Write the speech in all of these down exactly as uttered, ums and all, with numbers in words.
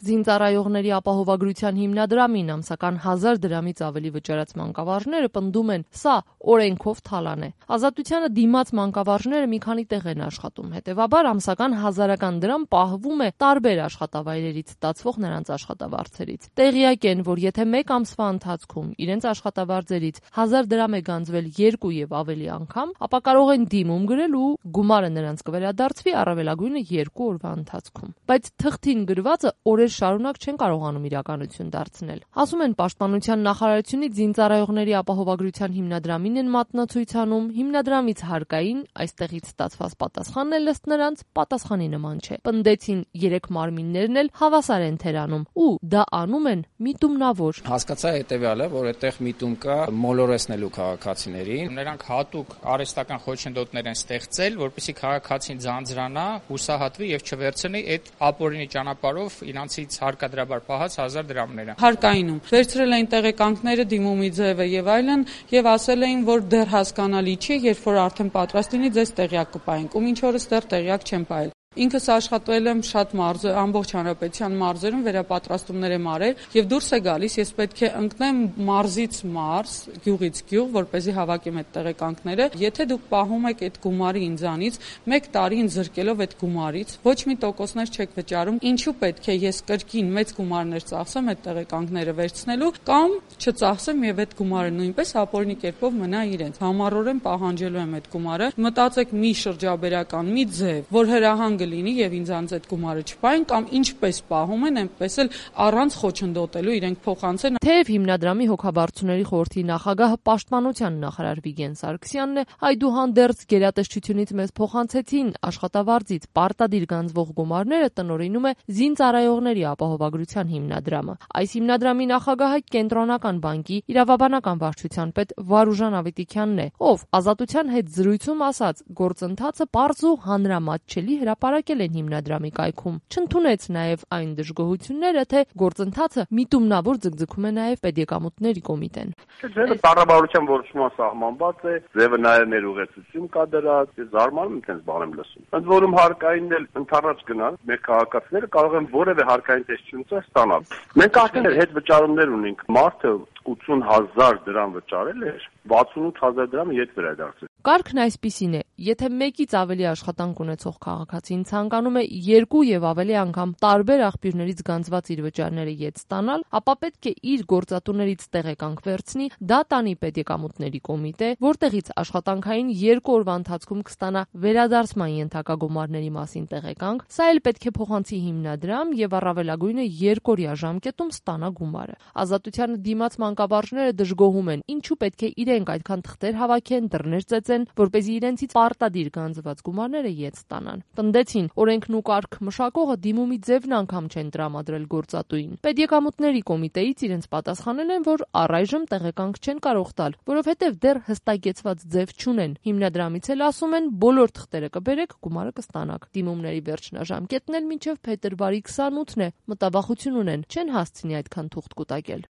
Զինծառայողների ապահովագրության հիմնադրամին ամսական հազար դրամից ավելի վճարած մանկավարժները պնդում են, սա օրենքով թալան է։ Ազատությանը դիմաց մանկավարժները մի քանի տեղ են աշխատում, հետևաբար ամսական հազարական դրամ պահվում է տարբեր աշխատավայրերից ստացվող նրանց աշխատավարձերից։ Տեղյակ են, որ եթե մեկ ամսվա ընթացքում իրենց աշխատավարձերից հազար դրամ է գանձվել երկու եւ ավելի անգամ, ապա կարող են դիմում գրել ու գումարը նրանց կվերադարձվի առավելագույնը երկու օրվա ընթացքում։ Բայց թղթին գրվածը օրեր շարունակ չեն կարողանում իրականություն դարձնել։ Ասում են Պաշտպանության նախարարությունից զինծառայողների ապահովագրության հիմնադրամին են մատնացույց անում, հիմնադրամից հարկային, այստեղից ստացված պատասխանն էլ ըստ նրանց պատասխանի նման չէ։ Պնդեցին երեք մարմիններն էլ հավասար են թերանում ու դա անում են միտումնավոր։ Հասկացա հետեւյալը, որ այդտեղ միտում կա մոլորեսնելու քաղաքացիներին։ Նրանք հատուկ արհեստական խոչընդոտներ են ստեղծել, որպեսզի քաղաքացին ձանձրանա, հուսահատվի եւ չվերցնի այդ ապօրինի ճանապարհով իրանցից հարկադրաբար պահած հազար դրամները։ Հարկայինում վերցրել էին տեղեկանքները, դիմումի ձևը եւ այլն եւ ասել էին, որ դեռ հասկանալի չի, երբ որ արդեն պատրաստ լինի, ձեզ տեղյակ կպահենք։ Ու մինչ օրս դեռ տեղյակ չեն պահել։ Ինքս աշխատել եմ շատ մարզեր, ամբողջ հանրապետության մարզերում վերապատրաստումներ եմ արել եւ դուրս է գալիս, ես պետք է ընկնեմ մարզից մարզ, գյուղից գյուղ, որպեսզի հավաքեմ այդ տեղեկանքները։ Եթե դուք պահում եք այդ գումարը ինձանից, մեկ տարի ինձ զրկելով այդ գումարից, ոչ մի տոկոսներ չեք վճարում, ինչու պետք է ես կրկին մեծ գումարներ ծախսեմ այդ տեղեկանքները վերցնելու կամ չծախսեմ եւ այդ գումարը նույնպես ապօրինի կերպով մնա իրենց։ Համառորեն պահանջելու եմ այդ գումարը։ Մտածեք մի շրջաբերական, մի ձև, որ հրահանգ լինի եւ ինձանց այդ գումարը չպահեն կամ ինչպես պահում են, այնպես էլ առանց խոչընդոտելու իրենք փոխանցեն։ Թեև հիմնադրամի հոգաբարձությունների խորհրդի նախագահը Պաշտպանության նախարար Վիգեն Սարգսյանն է, այդուհանդերձ գերատեսչությունից մեզ փոխանցեցին աշխատավարձից պարտադիր գանձվող գումարները տնօրինում է Զինծառայողների ապահովագրության հիմնադրամը։ Այս հիմնադրամի նախագահը Կենտրոնական բանկի իրավաբանական վարչության պետ Վարուժան Ավետիքյանն է, ով Ազատության հետ զրույցում ասաց, գործընթացը պարզ ու հանրամատչելի հրապարակել են հիմնադրամի կայքում։ Չընդունեց նաև այն դժգոհությունները, թե գործընթացը միտումնավոր ձգձգում է նաև Պետեկամուտների կոմիտեն։ Ձևը կառավարության որոշումով սահմանված է, ձևը նաև ներուղեցություն կա դրած, ես զարմանում եմ այդպես բան եմ լսում։ Ընդ որում հարկային էլ ընդառաջ գնալ, մեր քաղաքացիները կարող են որևէ հարկային տեսչություն ստանալ։ Մենք արդեն հետ վճարումներ ունենք, մարդը ութուն հազար դրամ վճարել էր, վաթսունութ հազար դրամը ետ վերադարձել։ Կարգն այսպիսին է, եթե մեկից ավելի աշխատանք ունեցող քաղաքացին ցանկանում է երկու եւ ավելի անգամ տարբեր աղբյուրներից գանձված իր վճարները ետ ստանալ, ապա պետք է իր գործատուներից տեղեկանք վերցնի, դա տանի Պետեկամուտների կոմիտե, որտեղից աշխատանքային երկու օրվա ընթացքում կստանա վերադարձման ենթակա գումարների մասին տեղեկանք, սա էլ պետք է փոխանցի հիմնադրամ եւ առավելագույնը երկօրյա ժամկետում ստանա գումարը։ Ազատությանը դիմաց մանկավարժները դժգոհում են, ինչու պետք է իրենք այդքան թղթեր հավաքեն, դռներ ծեծեն, որպեսզի իրենցից պարտադիր գանձված գումարները ետ ստանան։ Պնդեցին, օրենքն ու կարգ մշակողը դիմումի ձևն անգամ չեն տրամադրել գործատուին։ Պետեկամուտների կոմիտեից իրենց պատասխանել են, որ առայժմ տեղեկանք չեն կարող տալ, որովհետև դեռ հստակեցված ձև չունեն։ Հիմնադրամից էլ ասում են, բոլոր թղթերը կբերեք, գումարը կստանաք։ Դիմումների վերջնաժամկետն էլ մինչև փետրվարի քսանութն է։ Մտավախություն ունեն, չեն հասցնի այդքան թուղթ կուտակել։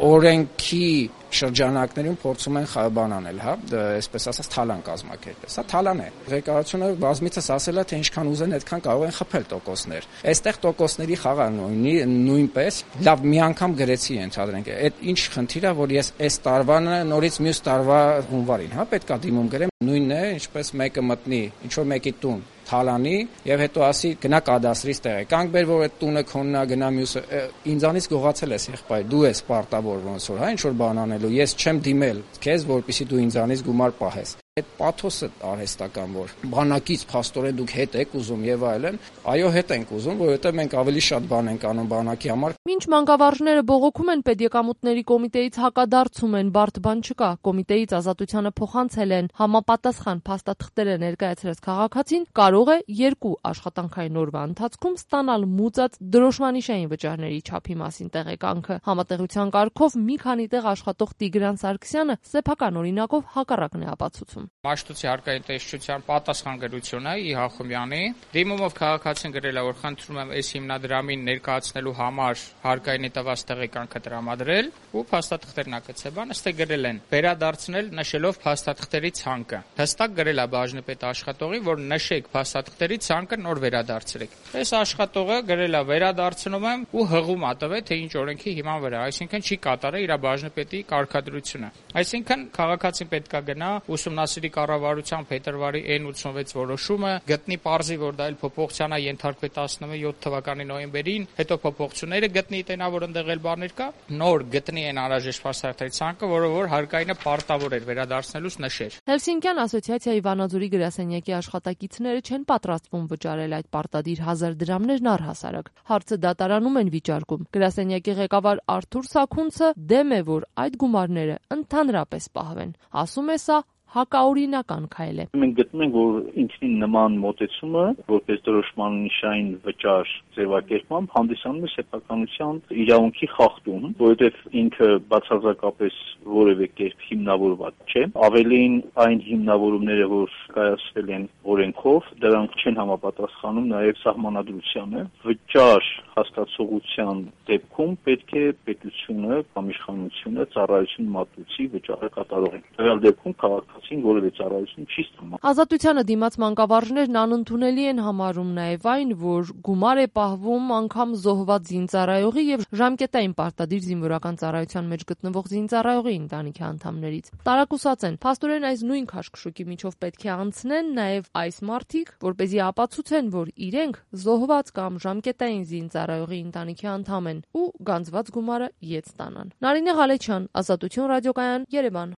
Օրենքի շրջանակներում փորձում են բան անել, հա, այսպես ասած թալան կազմակերպել։ Սա թալան է։ Ղեկավարությունը բազմիցս ասել է, թե ինչքան ուզեն, այդքան կարող են խփել տոկոսներ։ Այստեղ տոկոսների խաղան նույնպես լավ մի անգամ գրեցի ենթադրենք։ Այդ ինչ խնդիր է, որ ես այս տարվանը նորից մյուս տարվա հունվարին, հա, պետքա դիմում գրեմ, նույնն է, ինչպես մեկը մտնի, ինչ որ մեկի տուն թալանի եւ հետո ասի գնա կադաստրից տեղեկանք բեր, որ այդ տունը քոնն է, գնա մյուսը ինձանից գողացել ես եղբայր, դու ես պարտավոր ոնց որ, հա, ինչ որ բան անելու, ես չեմ դիմել քեզ, որպեսզի դու ինձանից գումար պահես։ Այդ պաթոսը արհեստական, որ բանակից փաստորեն դուք հետ եք ուզում եւ այլն, այո, հետ ենք ուզում, որովհետեւ մենք ավելի շատ բան ենք անում բանակի համար։ Մինչ մանկավարժները բողոքում են, Պետեկամուտների կոմիտեից հակադարձում են, բարդ բան չկա, կոմիտեից Ազատությանը փոխանցել են համապատասխան փաստաթղթերը ներկայացրած քաղաքացին կարող է երկու աշխատանքային օրվա ընթացքում ստանալ մուծած դրոշմանիշային վճարների չափի մասին տեղեկանքը։ Համատեղության կարգով մի քանի տեղ աշխատող Տիգրան Սարգսյանը սեփական օրինակով հակառակն է ապացուցում։ ասում։ Մաշտոցի հարկային տեսչության պատասխանատվությունը ի Հախոմյանի դիմումով քաղաքացին գրել է, որ խնդրում եմ այս հիմնադրամին ներկայացնելու համար հարկայինի տված տեղեկանքը տրամադրել ու փաստաթղթերն ակցեբան ըստ գրել են վերադարձնել նշելով փաստաթղթերի ցանկը։ Հստակ գրել է բաժնեպետ աշխատողին, որ նշեք փաստաթղթերի ցանկը նոր վերադարձրեք։ Այս աշխատողը գրել է վերադարձնում եմ ու հղում ա տվել թե ինչ օրենքի հիման վրա, այսինքն չի կատարել իր բաժնեպետի կարգադրությունը։ Այսինքն քաղաքացին պետք է գնա ուսումնասիրի կառավարության փետրվարի N ութսունվեց որոշումը, գտնի պարզի, որ դա էլ փոփոխության է ենթարկվել տասնվեց թվականի նոյեմբերին, հետո փոփոխությունները գտնի տենա, որ ընդեղել բաներ կա, նոր գտնի են անհրաժեշտ փաստաթղթերի ցանկը, որը որ հարկայինը պարտավոր էր վերադարձնելուց նշեր։ Հելսինկյան ասոցիացիայի Վանաձորի գրասենյակի աշխատակիցները չեն պատրաստվում վճարել այդ պարտադիր հազար դրամներն առհասարակ։ Հարցը դատարանում են վիճարկում։ Գրասենյակի ղեկավար Արթուր Սաքունցը դեմ է, որ այդ գումարները ընդհանրապես պահվեն։ Ասում է սա հակաօրինական քայլ է։ Մենք գտնում ենք, որ ինքնին նման մոտեցումը, որպես դրոշման նշային վճար ձևակերպմամբ հանդիսանում է սեփականության իրավունքի խախտում, որովհետև ինքը բացարձակապես որևէ կերպ հիմնավորված չէ։ Ավելին այն հիմնավորումները, որ կայացվել են օրենքով, դրանք չեն համապատասխանում նաև սահմանադրությանը։ Վճար հասկացողության դեպքում պետք է պետությունը կամ իշխանությունը ծառայություն մատուցի վճարը կատարողին։ Տվյալ դեպքում քաղաքացին որևէ ծառայություն չի ստանում։ Ազատությանը դիմաց մանկավարժներն անընդունելի են համարում նաև այն, որ գումար է պահվում անգամ զոհված զինծառայողի եւ ժամկետային պարտադիր զինվորական ծառայության մեջ գտնվող զինծառայողի ընտանիքի անդամներից։ Տարակուսած են, փաստորեն այս նույն քաշքշուկի միջով պետք է անցնեն նաև այս մարդիկ, որպեսզի ապացուցեն, որ իրենք զոհված կամ ժամկետային զինծառայողի ընտանիքի անդամ են ու գանձված գումարը ետ ստանան։ Նարինե Ղալեչյան, Ազատություն ռադիոկայան, Երևան։